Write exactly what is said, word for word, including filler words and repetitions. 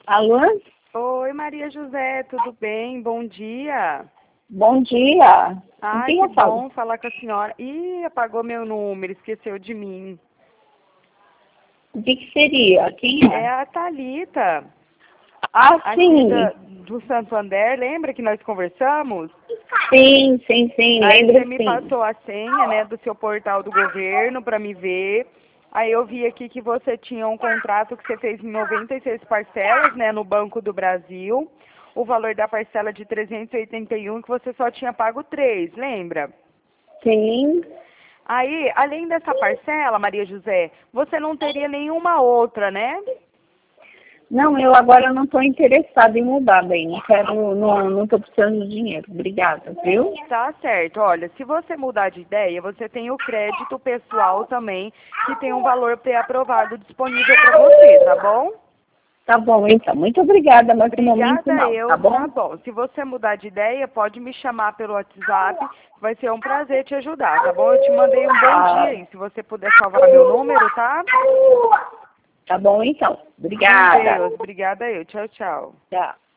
Alô? Oi, Maria José, tudo bem? Bom dia. Bom dia. Ai, Quem que eu falo? bom falar com a senhora. Ih, apagou meu número, esqueceu de mim. O que, que seria? Quem É é? a Thalita, Ah, aqui sim. da, do Santander, lembra que nós conversamos? Sim, sim, sim. Aí Lembro você me sim. passou a senha, né, do seu portal do governo para me ver. Aí eu vi aqui que você tinha um contrato que você fez em noventa e seis parcelas, né, no Banco do Brasil. O valor da parcela de trezentos e oitenta e um que você só tinha pago três, lembra? Sim. Aí, além dessa parcela, Maria José, você não teria nenhuma outra, né? Não, eu agora não estou interessada em mudar, bem. Não quero, não, não estou precisando de dinheiro. Obrigada, viu? Tá certo. Olha, se você mudar de ideia, você tem o crédito pessoal também, que tem um valor pré-aprovado disponível para você, tá bom? Tá bom, então. Muito obrigada, mas no momento Obrigada não, tá eu, bom? tá bom. Se você mudar de ideia, pode me chamar pelo WhatsApp, vai ser um prazer te ajudar, tá bom? Eu te mandei um bom dia Ah, aí, se você puder salvar meu número, tá? tá bom, então. Com Obrigada. Deus, obrigada eu. Tchau, tchau. Tchau.